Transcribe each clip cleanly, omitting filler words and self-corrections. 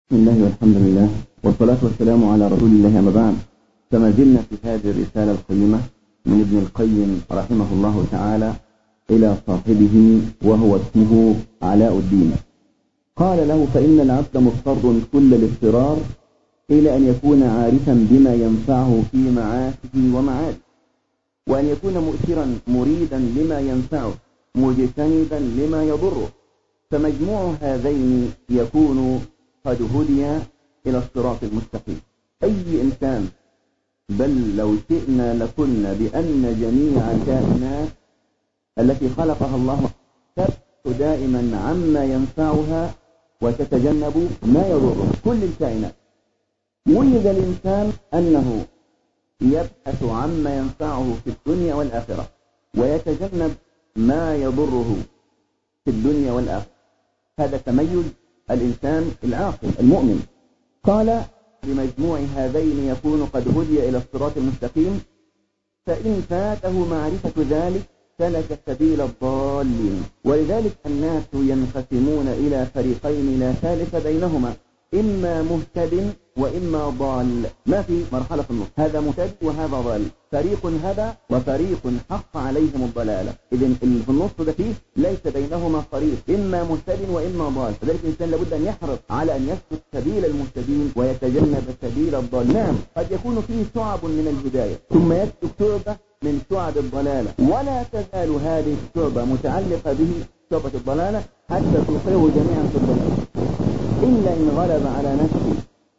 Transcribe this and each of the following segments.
بسم الله والحمد لله والصلاة والسلام على رسول الله، أما بعد. فما زلنا في هذه الرسالة القيمة من ابن القيم رحمه الله تعالى إلى صاحبه وهو اسمه علاء الدين. قال له: فإن العبد مضطر كل الاضطرار إلى أن يكون عارفا بما ينفعه في معاشه ومعاده، وأن يكون مؤثرا مريدا لما ينفعه مجتنبا لما يضره، فمجموع هذين يكون قد هدي إلى الصراط المستقيم. أي إنسان، بل لو شئنا لقلنا بأن جميع الكائنات التي خلقها الله تبحث دائما عما ينفعها وتتجنب ما يضره. كل الكائنات ولد الإنسان أنه يبحث عما ينفعه في الدنيا والآخرة ويتجنب ما يضره في الدنيا والآخرة. هذا تميز الإنسان العاقل المؤمن. قال: بمجموع هذين يكون قد هدي إلى الصراط المستقيم، فإن فاته معرفة ذلك سلك سبيل الضالين. ولذلك الناس ينقسمون إلى فريقين لا ثالث بينهما، إما مهتد وإما ضال، ما في مرحلة في النص، هذا مهتد وهذا ضال، فريق هدى وفريق حق عليهم الضلالة. إذن في النص ده فيه ليس بينهما طريق، إما مهتد وإما ضال. فذلك الإنسان لابد أن يحرص على أن يسلك سبيل المهتدين ويتجنب سبيل الضال. نعم، قد يكون فيه شعب من الهداية ثم يسلك شعبة من شعب الضلالة، ولا تزال هذه الشعبة متعلقة به شعبة الضلالة حتى توصله جميعا في الضلالة، إلا إن غلب على نفسه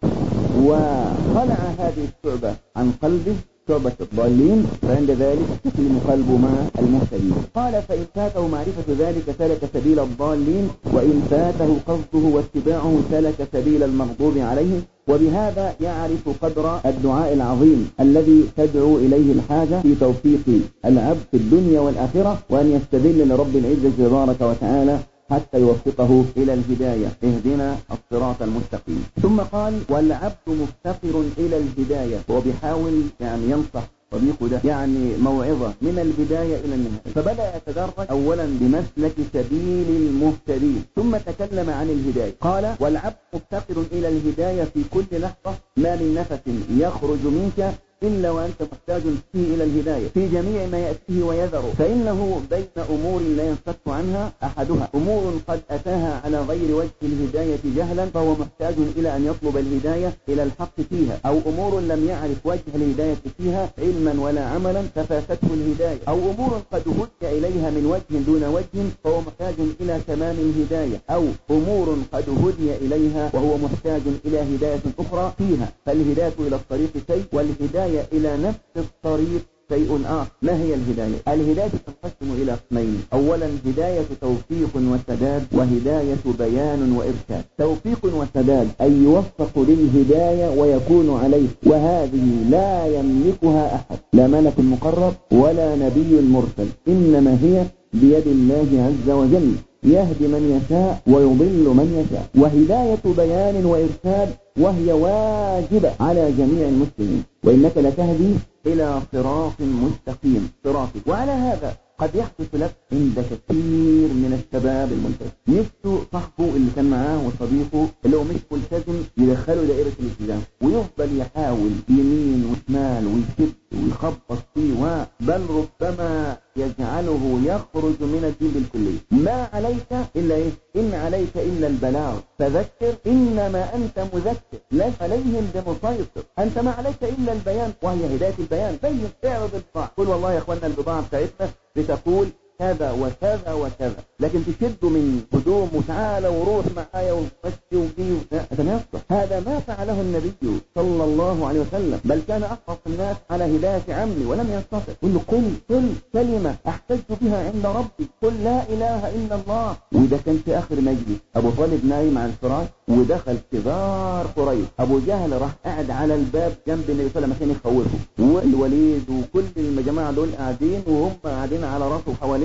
وخلع هذه الشعبة عن قلبه، شعبة الضالين، فعند ذلك تسلم قلبه مع المهتدين. قال: فإن فاته معرفة ذلك سلك سبيل الضالين، وإن فاته قصده واتباعه سلك سبيل المغضوب عليهم. وبهذا يعرف قدر الدعاء العظيم الذي تدعو إليه الحاجة في توفيق العبد في الدنيا والآخرة، وأن يستدل لرب العزة تبارك وتعالى حتى يوفقه إلى الهداية. اهدنا الصراط المستقيم. ثم قال: والعبد مفتقر إلى الهداية. هو بيحاول ينصح طريقه ده، موعظة من البداية إلى النهاية. فبدأ يتدرج أولا بمسلك سبيل المهتدين، ثم تكلم عن الهداية. قال: والعبد مفتقر إلى الهداية في كل لحظة، ما من نفس يخرج منك إلا وأنت محتاج فيه إلى الهداية في جميع ما يأتيه ويذره. فإنه بين أمور لا ينفك عنها أحدها أمور قد أتاها على غير وجه الهداية جهلا، فهو محتاج إلى أن يطلب الهداية إلى الحق فيها، أو أمور لم يعرف وجه الهداية فيها علما ولا عملا ففاتته الهداية، أو أمور قد هدي إليها من وجه دون وجه فهو محتاج إلى تمام الهداية، أو أمور قد هدي إليها وهو محتاج إلى هداية أخرى فيها. فالهداية إلى الطريق شيء، والهداية إلى نفس الطريق شيء آخر. ما هي الهداية؟ الهداية تنقسم إلى قسمين: أولا هداية توفيق وسداد، وهداية بيان وإرشاد. توفيق وسداد أي يوفق للهداية ويكون عليه، وهذه لا يملكها أحد، لا ملك مقرب ولا نبي مرسل، إنما هي بيد الله عز وجل، يهدي من يشاء ويضل من يشاء. وهداية بيان وإرشاد وهي واجبة على جميع المسلمين، وإنك لتهدي إلى صراط مستقيم صراطك. وعلى هذا قد يحدث لك عند كثير من الشباب الملتزم نفسه صاحبه اللي كان معاه وصديقه اللي هو مش ملتزم يدخله دائرة الالتزام، ويفضل يحاول يمين وشمال ويشد ويخبط فيه، بل ربما يجعله يخرج من الدين بالكلية. ما عليك إلا إيه؟ إن عليك إلا البلاغ، فذكر إنما أنت مذكر، ليس عليهم بمسيطر. أنت ما عليك إلا البيان، وهي هداية البيان. بين، اعرض البضاعة، قل والله يا أخوانا البضاعة بتاعتنا بتقول كذا وكذا وكذا، لكن تشدوا من قدوم وتعالى وروح معايا ومشي وجي، هذا ما يصلح. هذا ما فعله النبي صلى الله عليه وسلم، بل كان أحرص الناس على هداية عمي ولم يستطع. قل له: قل كلمة أحتج بها عند ربي، قل لا إله إلا الله. وده كان في آخر مجلس، أبو طالب نايم على الفراش ودخل كبار قريش، أبو جهل راح قاعد على الباب جنب النبي صلى الله عليه وسلم عشان يخوفه، والوليد وكل الجماعة دول قاعدين وهم قاعدين على راسه حواليه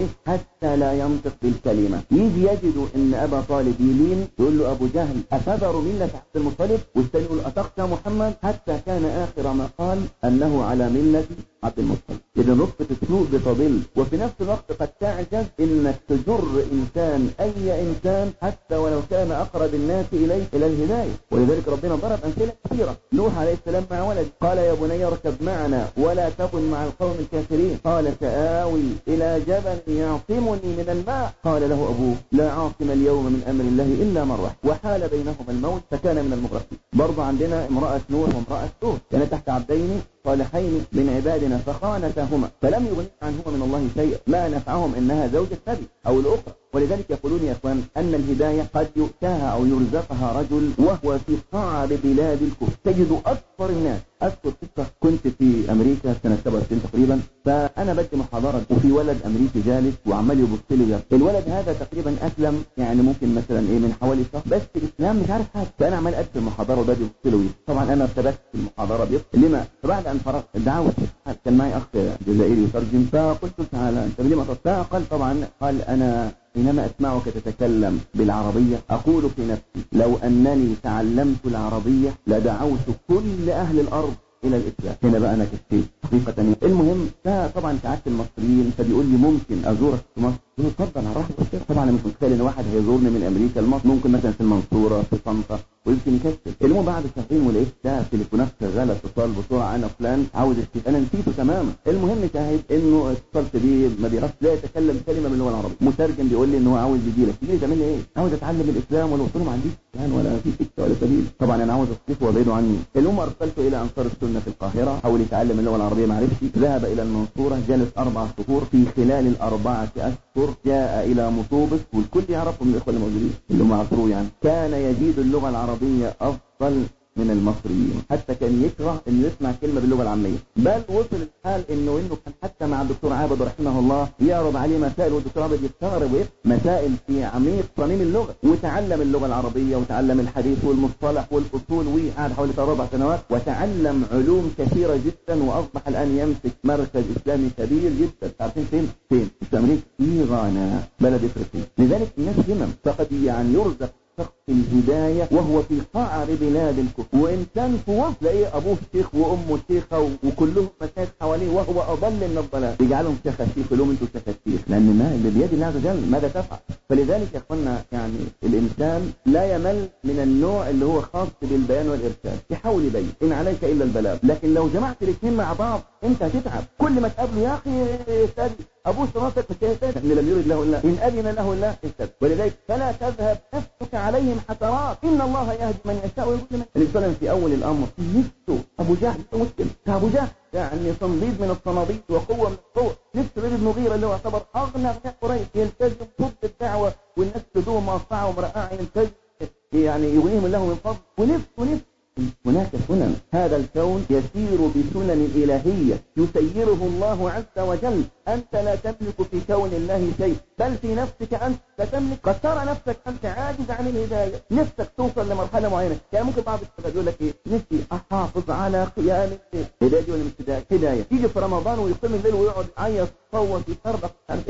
إيه؟ حتى لا ينطق بالكلمة. يجي يجدوا إن أبا طالب يلين يقول له أبو جهل أتذر ملة عبد المطلب، والثاني يقول أتقتل محمد، حتى كان آخر ما قال أنه على ملة عبد المطلب. إذا رتبة السوء بتضل، وفي نفس الوقت قد تعجز إنك تجر إنسان أي إنسان حتى ولو كان أقرب الناس إليه إلى الهداية. ولذلك ربنا ضرب أمثلة كثيرة. نوح عليه السلام مع ولد قال يا بني اركب معنا ولا تكن مع القوم الكافرين، قال سآوي إلى جبل يعصمني من الماء، قال له أبوه لا عاصم اليوم من أمر الله إلا من رحم، وحال بينهما الموت فكان من المغرقين. برضو عندنا امرأة نوح وامرأة لوط كانت تحت عبدين صالحين من عبادنا فخانتاهما فلم يغن عنهما من الله شيئا، ما نفعهم انها زوجة نبي او الاخرى. ولذلك يقولون يا اخوان ان الهداية قد يؤتاها او يرزقها رجل وهو في صعب بلاد الكفر. تجد اكثر الناس. اذكر قصة كنت في امريكا سنة 67 تقريبا، فانا بدي محاضرة وفي ولد امريكي جالس وعمال يبص لي. الولد هذا تقريبا اسلم يعني ممكن مثلا من حوالي شهر، بس الاسلام مش عارف حاجة. فانا عمال ادخل المحاضرة وبدي يبص له. طبعا انا ارتبكت في المحاضرة لما؟ فبعد ان فرغت الدعوة كان معي اخ جزائري يترجم، فقلت تعالى انت لما تطلع؟ قال طبعا قال انا حينما أسمعك تتكلم بالعربية أقول في نفسي لو أنني تعلمت العربية لدعوت كل أهل الأرض إلى الإسلام. هنا بقى أنا كتير حقيقة. المهم فطبعا ساعات المصريين فبيقول لي ممكن أزورك في مصر؟ قلت له اتفضل على راحتك. طبعا أنا مش متخيل إن واحد هيزورني من أمريكا لمصر، ممكن مثلا في المنصورة في طنطا ويمكن يكسل. المهم بعد شهرين ولقيت ده تليفونات شغالة اتصال بسرعة أنا فلان عاوز استيقاظ، أنا نسيته تماما. المهم شاهد إنه اتصلت بيه ما بيعرفش لا يتكلم كلمة باللغة العربية، مترجم بيقول لي إن هو عاوز يجيلك. تيجي تعمل لي إيه؟ عاوز أتعلم الإسلام، ولا قلت له ما عنديش يعني ولا في سكة ولا سبيل. طبعا أنا عاوز أصرفه وأبعده عني. المهم أرسلته إلى أنصار السنة في القاهرة حاول يتعلم اللغة العربية ما عرفش، ذهب إلى المنصورة جلس 4 شهور. في خلال ال4 أشهر جاء إلى مطوبس، والكل يعرفه من الإخوة الموجودين اللي هم عصروه يعني. كان يجيد اللغة العربية أفضل من المصريين، حتى كان يكره انه يسمع كلمه باللغه العاميه. بل وصل الحال انه كان حتى مع الدكتور عابد رحمه الله يعرض عليه مسائل والدكتور عابد يستغرب مسائل في عميق صميم اللغه، وتعلم اللغه العربيه وتعلم الحديث والمصطلح والاصول، وقعد حوالي 4 سنوات وتعلم علوم كثيره جدا، واصبح الان يمسك مركز اسلامي كبير جدا. عارفين فين؟ في امريكا، في غانا، بلد افريقيا. لذلك الناس همم، فقد يعني يرزق شخص الهداية وهو في قعر بلاد الكفر، وإن كان في وسط تلاقيه أبوه شيخ وأمه شيخة وكلهم مشايخ حواليه وهو أضل من الضلال، يجعلهم شيخ الشيخ يقولون أنتوا شيخ الشيخ، لأن ما اللي بيد الله عز وجل ماذا تفعل؟ فلذلك يا أخوانا يعني الإنسان لا يمل من النوع اللي هو خاص بالبيان والإرشاد، يحاول يبين إن عليك إلا البلاغ. لكن لو جمعت الاثنين مع بعض أنت هتتعب. كل ما تقابله يا أخي استاذ أبوه صناطك فكيف إن لم يرد له الله إن أذن له الله استاذ. ولذلك فلا تذهب نفسك عليهم حسرات، إن الله يهدي من يشاء ويضل من يشاء. الإنسان في أول الأمر نفسه أبو جهل مسلم، أبو جهل يعني صنديد من الصناديد وقوة من القوة. نفسه وليد المغيرة اللي هو يعتبر أغنى أغنياء قريش يلتزم ضد الدعوة والناس تدوم مقطعة ومرقعة يلتزم يعني يغنيهم الله من فضل. ونفسه هناك سنن، هذا الكون يسير بسنن إلهية يسيره الله عز وجل. أنت لا تملك في كون الله شيء، بل في نفسك أنت لا تملك. قد ترى نفسك أنت عاجز عن الهداية، نفسك توصل لمرحلة معينة. يعني ممكن بعض الشباب يقول لك إيه؟ نفسي أحافظ على قيام الليل. هداية ولا مش هداية؟ تيجي في رمضان ويقيم الليل ويقعد يعيط يصوت يصرخ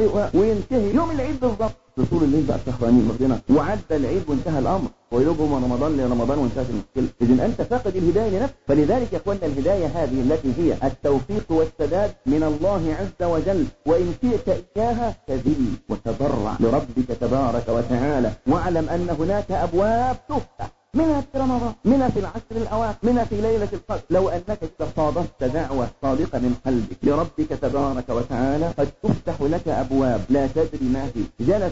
وينتهي يوم العيد بالضبط. طول الليل بقى سهرانين مخدنا، وعدى العيد وانتهى الأمر، ويلوبهم من رمضان لرمضان وانتهت المشكلة. إذن أنت فاقد الهداية لنفسك. فلذلك يا أخوانا الهداية هذه التي هي التوفيق والسداد من الله عز وجل، وإن شئت إياها تذل وتضرع لربك تبارك وتعالى، واعلم أن هناك أبواب تفتح، منها في رمضان، منها في العشر الأواخر، منها في ليلة القدر. لو أنك صادفت دعوة صادقة من قلبك لربك تبارك وتعالى قد تفتح لك أبواب لا تدري ما هي. جلس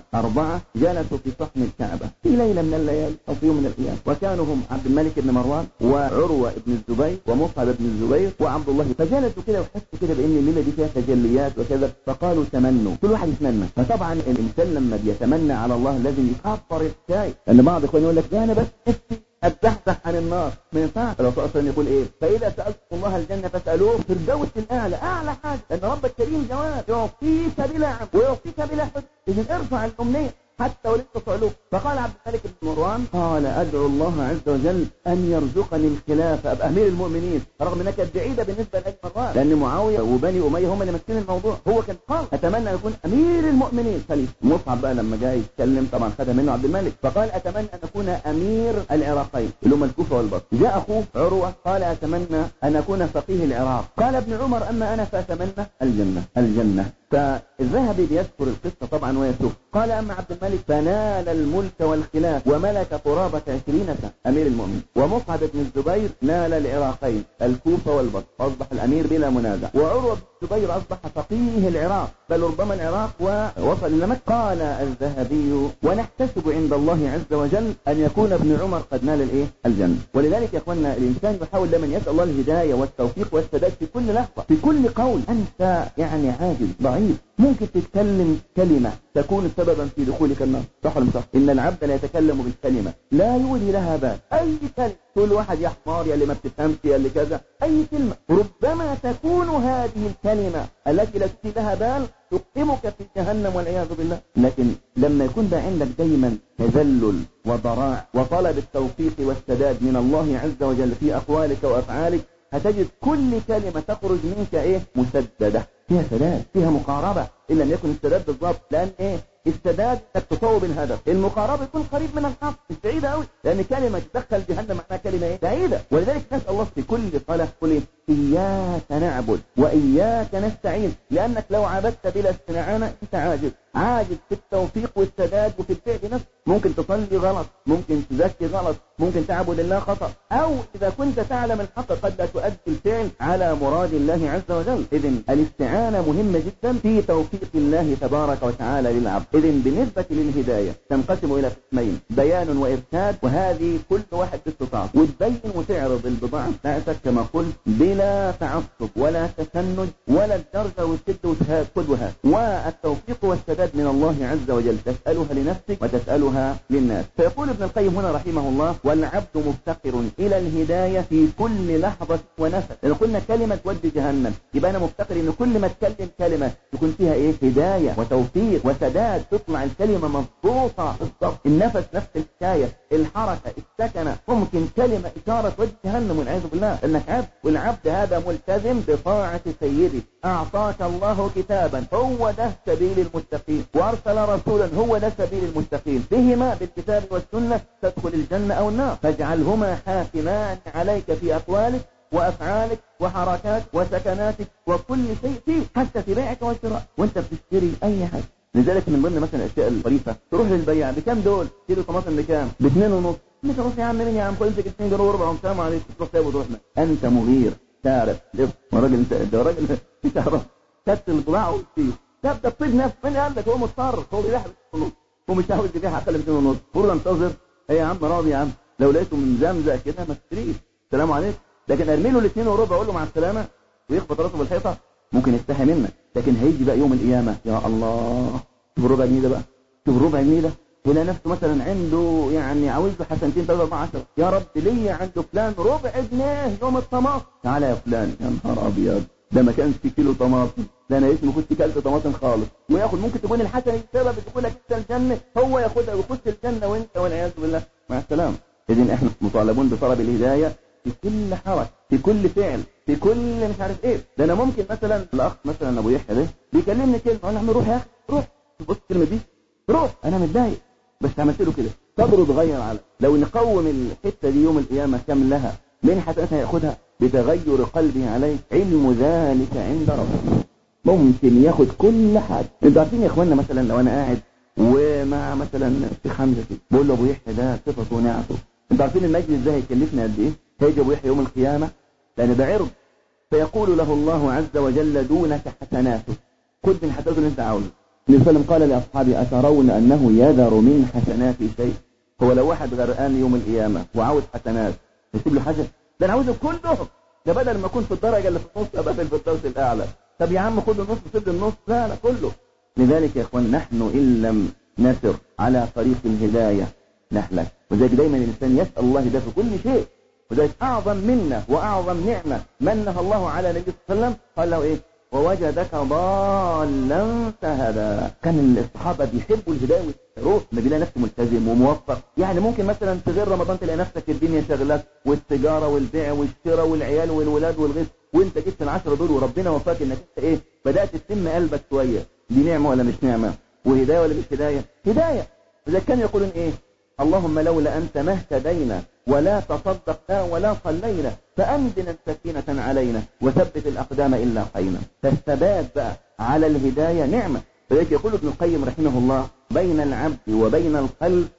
4 جلسوا في صحن الكعبة في ليلة من الليالي أو في يوم من الأيام، وكانوا هم عبد الملك بن مروان وعروة بن الزبير ومصعب بن الزبير وعبد الله. فجلسوا كده وحسوا كده بأن الليلة دي فيها تجليات وكذا، فقالوا تمنوا، كل واحد يتمنى. فطبعا الإنسان لما بيتمنى على الله لازم يكبر الشيء، لأن بعض إخواني يقول لك ده أنا بس أتزحزح عن النار، ما ينفعش. الرسول أصلا يقول إيه؟ فإذا سألتم الله الجنة فاسألوه في الدوس الأعلى، أعلى حاجة، لأن ربك كريم جواد يعطيك بلا عم ويعطيك بلا حد. إذن ارفع الأمنية حتى ولست فعلوه. فقال عبد الملك بن مروان قال أدعو الله عز وجل أن يرزقني الخلافة أبقى أمير المؤمنين، رغم أنها كانت بعيدة بالنسبة لأبي مروان لأن معاوية وبني أمية هم اللي ماسكين الموضوع. هو كان قال أتمنى أن يكون أمير المؤمنين خليفة. مصعب بقى لما جاء يتكلم طبعا خدها منه عبد الملك، فقال أتمنى أن أكون أمير العراقين اللي هم الكوفة والبصره. جاء أخوه عروة قال أتمنى أن أكون فقيه العراق. قال ابن عمر أما أنا فأتمنى الجنة. فالذهبي بيذكر القصة طبعا ويسوق. قال أما عبد الملك فنال الملك والخلاف وملك قرابة 20 سنة أمير المؤمنين. ومصعب بن الزبير نال العراقين الكوفة والبصره، أصبح الأمير بلا منازع. وعروة بن الزبير أصبح فقيه العراق، بل ربما العراق ووصل إلى مكة. قال الذهبي ونحتسب عند الله عز وجل أن يكون ابن عمر قد نال الجنة. ولذلك يا أخوانا الإنسان يحاول لمن يسأل الله الهداية والتوفيق والسداد في كل لحظة في كل قول. أنت يعني عاجز ضعيف، ممكن تتكلم كلمة تكون سببا في دخولك النار، صح ولا مش صح؟ إن العبد لا يتكلم بالكلمة لا يولي لها بال. أي كلمة، كل واحد يا حمار يا اللي ما بتفهمش يا اللي كذا، أي كلمة ربما تكون هذه الكلمة التي لا تولي لها بال تقيمك في جهنم والعياذ بالله. لكن لما يكون ده عندك دايما تذلل وضراع وطلب التوفيق والسداد من الله عز وجل في أقوالك وأفعالك، هتجد كل كلمة تخرج منك مسددة، فيها سداد، فيها مقاربة، إن لم يكن السداد بالضبط. لأن السداد انك تصوب الهدف، المقاربة يكون قريب من الحق مش بعيدة قوي، لأن كلمة تدخل جهنم معناها كلمة بعيدة. ولذلك نسأل الله في كل صلاة قل إياك نعبد وإياك نستعين، لأنك لو عبدت بلا استعانة أنت عاجز في التوفيق والسداد وفي الفعل نفسه. ممكن تصلي غلط، ممكن تزكي غلط، ممكن تعبد الله خطأ، أو إذا كنت تعلم الحق قد لا تؤدي الفعل على مراد الله عز وجل. إذن الاستعانة مهمة جدا في توفيق الله تبارك وتعالى للعبد. إذن بالنسبة للهداية تنقسم إلى قسمين، بيان وإرشاد، وهذه كل واحد باستطاعته، وتبين وتعرض البضاعة بتاعتك كما قلت بلا تعصب ولا تشنج ولا الدرجة والشد والخد وهات. والتوفيق والسداد من الله عز وجل تسألها لنفسك وتسألها للناس. فيقول ابن القيم هنا رحمه الله والعبد مفتقر إلى الهداية في كل لحظة ونفس. لأن قلنا كلمة تودي جهنم، يبقى أنا مفتقر إن كل ما تكلم كلمة يكون فيها هداية وتوفيق وسداد، تطلع الكلمة مضبوطة بالضبط. النفس نفس الحكاية، الحركة، السكنة، ممكن كلمة إشارة تودي جهنم والعياذ بالله. إنك عبد، والعبد هذا ملتزم بطاعة سيده. أعطاك الله كتابا هو ده سبيل المتقين، وأرسل رسولا هو ده سبيل المتقين، بهما بالكتاب والسنة تدخل الجنة أو النار. فاجعلهما حاكمان عليك في أقوالك وأفعالك وحركات وسكناتك وكل شيء فيه، حتى في بيعك وشراء وانت بتشتري أي حاجة. لذلك من ضمن مثلا الأشياء الطريفة، تروح للبياع بكام دول؟ كيلو طماطم بكام؟ ب2.5. مش روح يا عم مين يا عم، خد امسك 2 جنيه وربع وسلام عليكم، تروح تاخد وتروح. أنت مغير تعرف راجل، انت ده راجل تعرف كتل البضاعة وتشتري. تبدأ تطيب نفس من قال لك هو مضطر، هو بيبيعها ب2.5 هو مش عاوز يبيعها أقل من 2.5. فرضا انتظر يا عم راضي يا عم، لو لقيته من زمزة كده ما تشتريش، سلام عليكم. لكن ارمي له 2 وربع اقول له مع السلامة ويخبط راسه بالحيطة، ممكن يستحي منك. لكن هيجي بقى يوم القيامة يا الله، شوف ربع جنيه ده بقى، شوف ربع جنيه ده، ولا نفسه مثلا عنده يعني عاوز له حسنتين 3 4 10، يا رب ليا عنده فلان ربع جنيه يوم الطماطم، تعالى يا فلان، يا نهار ابيض ده ما كانش كيلو طماطم، ده انا اسمه كنت كلت طماطم خالص. وياخد ممكن تكون الحسنه السبب تقول لك انت الجنه، هو ياخدها ويخش الجنه وانت والعياذ بالله مع السلامه. اذن احنا مطالبون بطلب الهدايه في كل حركه، في كل فعل، في كل مش عارف ايه. ده انا ممكن مثلا الاخ مثلا ابو يحيى ده بيكلمني كلمه اقول له يا عم روح يا اخي روح، بص الكلمه دي روح، انا متضايق بس عملت له كده، صدره اتغير. على لو نقوم الحته دي يوم القيامه كام لها من حسناتها ياخدها بتغير قلبه عليه، علم ذلك عند ربه، ممكن ياخد كل حاجه. انتوا عارفين يا اخوانا مثلا لو انا قاعد ومع مثلا الشيخ حمزه كده بقول له ابو يحيى ده صفته ونعته، انتوا عارفين المجلس ده هيكلفنا قد ايه؟ هيجي ابو يحيى يوم القيامه لان ده عرض، فيقول له الله عز وجل دونك حسناته، خذ من حسناته اللي انت عاوزه. النبي صلى الله عليه وسلم قال لاصحابه اترون انه يذر من حسناته شيء؟ هو لو واحد غرقان يوم القيامه وعاوز حسنات يسيب له حاجه؟ ده انا عاوزه كلهم، ده بدل ما اكون في الدرجه اللي في النص ابقى في الفردوس الاعلى. طب يا عم خد النص وسيب النص، لا كله. لذلك يا اخوان نحن ان لم نسر على طريق الهدايه نهلك. وذلك دايما الانسان يسال الله ده في كل شيء. وذلك اعظم منا واعظم نعمه منها الله على النبي صلى الله عليه وسلم، قال له ايه؟ ووجدك ضالا فهدى. كان الصحابة بيحبوا الهداية والروح، ما بيلاقي نفسه ملتزم وموفق. يعني ممكن مثلا في غير رمضان تلاقي نفسك الدنيا شغلك والتجارة والبيع والشراء والعيال والولاد والغيث، وانت جبت العشرة دول وربنا وفاك انك انت ايه بدأت تتم قلبك شوية. دي نعمة ولا مش نعمة؟ وهداية ولا مش هداية؟ هداية. إذا كانوا يقولون ايه؟ اللهم لولا أنت ما اهتدينا ولا تصدقنا ولا صلينا فأنزل السكينة علينا وثبت الأقدام إلا قينا. فالثبات بقى على الهداية نعمة. فلذلك يقول ابن القيم رحمه الله بين العبد وبين القلب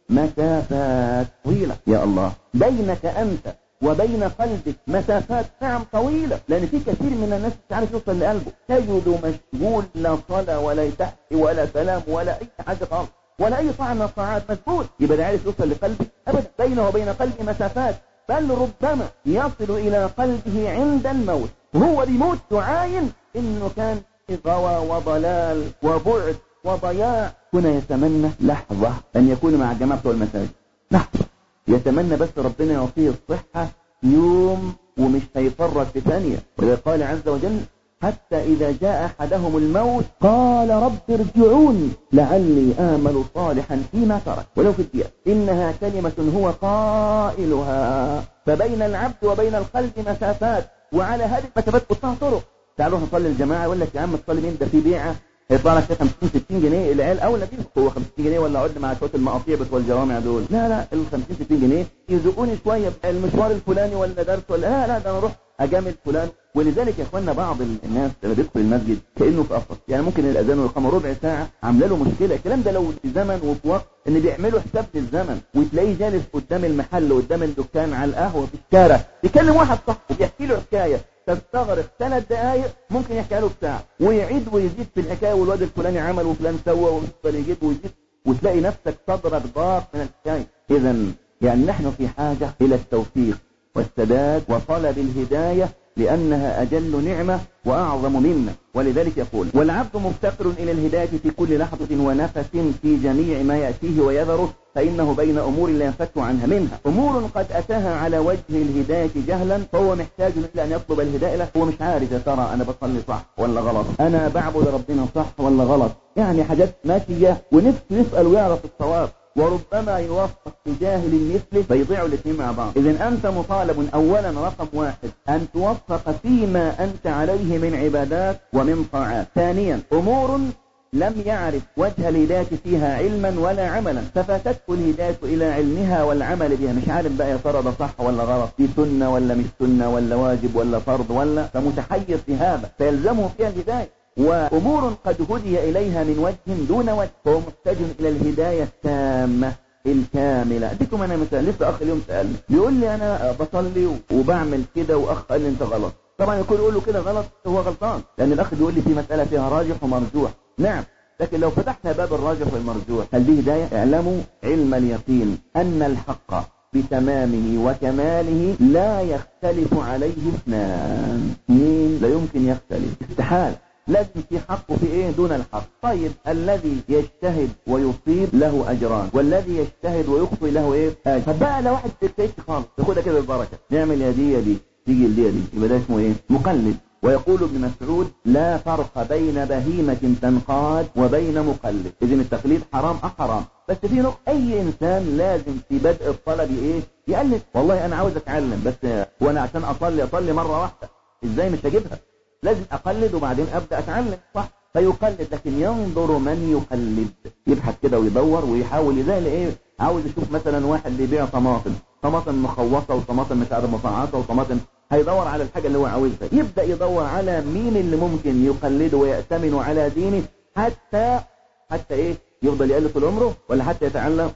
مسافات طويلة. يا الله، بينك أنت وبين قلبك مسافات نعم طويلة، لأن في كثير من الناس مش عارف يوصل لقلبه، تجده مشغول، لا صلاة ولا تحكي ولا سلام ولا أي حاجة خالص ولا أي طاعة من الطاعات مشغول، يبقى لا عارف يوصل لقلبه أبدا. بينه وبين قلبه مسافات، بل ربما يصل إلى قلبه عند الموت وهو بيموت تعاين إنه كان في غوى وضلال وبعد وضياع. كنا يتمنى لحظة أن يكون مع الجماعة بتوع المساجد، لحظة يتمنى بس ربنا يعطيه الصحة يوم ومش هيفرط في ثانية. وإذا قال عز وجل حتى إذا جاء أحدهم الموت قال رب ارجعوني لعلي آمل صالحا فيما ترك ولو في الدنيا إنها كلمة هو قائلها. فبين العبد وبين القلب مسافات، وعلى هذه المسافات قطعها طرق. تعالوا نصلي الجماعة يقول لك يا عم تصلي مين؟ ده في بيعة هيطلع لك 50-60 جنيه. العيال اولى بيه، هو 50 جنيه ولا اقعد مع شويه المقاطيع بتوع الجوامع دول؟ لا ال 50-60 جنيه يزقوني شويه المشوار الفلاني ولا درس ولا لا ده انا اروح اجامل فلان. ولذلك يا اخوانا بعض الناس لما بيدخل المسجد كانه في قفص، يعني ممكن الاذان والإقامة ربع ساعه عامله له مشكله. الكلام ده لو في زمن وفي وقت ان بيعملوا حساب للزمن، وتلاقيه جالس قدام المحل قدام الدكان على القهوه في الشارع يكلم واحد صاحبه بيحكي له حكايه تستغرق 3 دقائق، ممكن يحكي له بساعه ويعيد ويزيد في الحكايه، والواد الفلاني عمل وفلان سوى ويفضل يجيب ويزيد، وتلاقي نفسك صدرك ضاق من الحكايه. اذا يعني نحن في حاجه الى التوفيق والسداد وطلب الهدايه، لأنها أجل نعمة وأعظم منة. ولذلك يقول والعبد مفتقر إلى الهداية في كل لحظة ونفس في جميع ما يأتيه ويذره، فإنه بين أمور لا ينفك عنها. منها أمور قد أتاها على وجه الهداية جهلا، فهو محتاج إلى أن يطلب الهداية له. هو مش عارف يا ترى أنا بصلي صح ولا غلط، أنا بعبد ربنا صح ولا غلط، يعني حاجات ماشية ونفسه يسأل ويعرف الصواب، وربما يوفق بجاهل مثله فيضيعوا الاثنين مع بعض. إذن أنت مطالب أولا رقم 1 أن توفق فيما أنت عليه من عبادات ومن طاعات. ثانيا أمور لم يعرف وجه الهداية فيها علما ولا عملا، ففاتته الهداية إلى علمها والعمل بها، مش عارف بقى يا ترى ده صح ولا غلط، دي سنة ولا مش سنة ولا واجب ولا فرض ولا، فمتحير في هذا فيلزمه فيها الهداية. وأمور قد هدي إليها من وجه دون وجه، فهو محتاج إلى الهداية التامة الكاملة. اديكم أنا مثال، لسه أخ اليوم سألني بيقول لي أنا بصلي وبعمل كده، وأخ قال لي أنت غلط. طبعا يقول له كده غلط، هو غلطان، لأن الأخ بيقول لي في مسألة فيها راجح ومرجوح. نعم، لكن لو فتحنا باب الراجح والمرجوح هل دي هداية؟ اعلموا علم اليقين أن الحق بتمامه وكماله لا يختلف عليه اثنان. مين لا يمكن يختلف؟ استحالة، لازم في حق في ايه دون الحق. طيب الذي يجتهد ويصيب له اجران، والذي يجتهد ويخطئ له ايه اجر. طب بقى لو واحد بيجتهد خالص ياخدها كده بالبركه، نعمل يا دي تيجي الديه دي، يبقى ده اسمه ايه؟ مقلد. ويقول ابن مسعود لا فرق بين بهيمة تنقاد وبين مقلد. اذن التقليد حرام حرام، بس في نقطة، اي انسان لازم في بدء الطلب ايه يقلد. والله انا عاوز اتعلم، بس وانا عشان اصلي مرة واحدة ازاي؟ مش هجيبها، لازم اقلد وبعدين ابدا اتعلم صح. فيقلد، لكن ينظر من يقلد، يبحث كده ويدور ويحاول يلاقي ايه. عاوز يشوف مثلا واحد بيبيع طماطم مخوصه وطماطم مش عارف مفعصه وطماطم، هيدور على الحاجه اللي هو عاوزها، يبدا يدور على مين اللي ممكن يقلده ويأتمن على دينه حتى ايه يفضل يقلد طول عمره، ولا حتى يتعلم.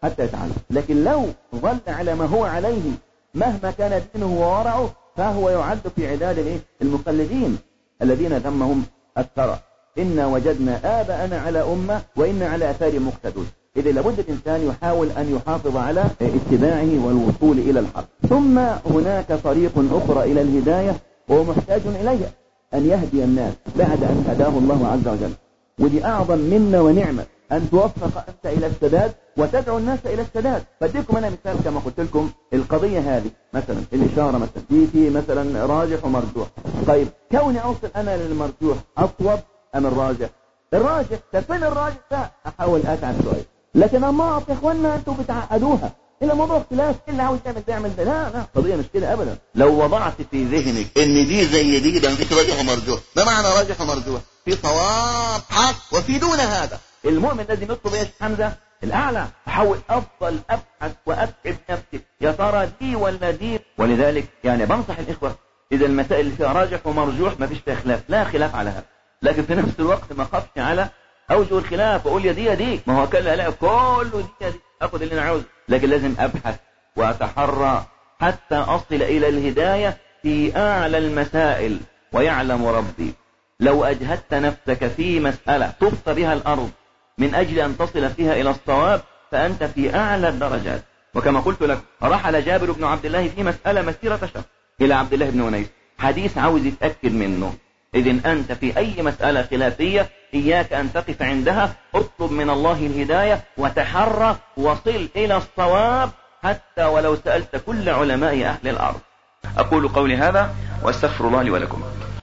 لكن لو ظل على ما هو عليه مهما كان دينه وورعه فهو يعد في عداد الايه المقلدين الذين ذمهم الثرى. إنا وجدنا آباءنا على أمة وإنا على آثار مقتدون. إذا لابد الإنسان يحاول أن يحافظ على اتباعه والوصول إلى الحق. ثم هناك طريق أخرى إلى الهداية وهو محتاج إليها، أن يهدي الناس بعد أن هداه الله عز وجل، ودي أعظم منة ونعمة، أن توفق أنت إلى السداد وتدعو الناس إلى السداد. فاديكم أنا مثال كما قلت لكم، القضية هذه مثلا الإشارة مثلا في مثلا راجح ومرجوح، طيب كوني اوصل انا للمرجوح اصوب ام الراجح؟ الراجح. فين الراجح ده؟ احاول اتعب شويه. لكن اما يا اخوانا انتوا بتعقدوها الى موضوع اختلاف، اللي عاوز يعمل ده يعمل ده. لا القضيه مش كده ابدا. لو وضعت في ذهنك ان دي زي دي، ده مفيش راجح ومرجوح. ما معنى راجح ومرجوح؟ في صواب حق وفي دون هذا. المؤمن الذي يطلب ايش حمزه؟ الاعلى. احاول افضل ابحث واتعب نفسي، يا ترى دي ولا دي. ولذلك يعني بنصح الاخوه اذا المسائل اللي فيها راجح ومرجوح ما فيش فيها خلاف، لا خلاف على هذا، لكن في نفس الوقت ما اخافش على اوجه الخلاف واقول يا دي يا دي. ما هو كان الاقي كله دي يا دي، اخذ اللي انا عاوزه. لكن لازم ابحث واتحرى حتى اصل الى الهدايه في اعلى المسائل. ويعلم ربي لو اجهدت نفسك في مساله تبط بها الارض من اجل ان تصل فيها الى الصواب فانت في اعلى الدرجات. وكما قلت لك رحل جابر بن عبد الله في مساله مسيره شهر الى عبد الله بن أنيس، حديث عاوز يتاكد منه. إذن أنت في أي مسألة خلافية إياك أن تقف عندها، اطلب من الله الهداية وتحرى وصل إلى الصواب حتى ولو سألت كل علماء أهل الأرض. أقول قولي هذا وأستغفر الله لي ولكم.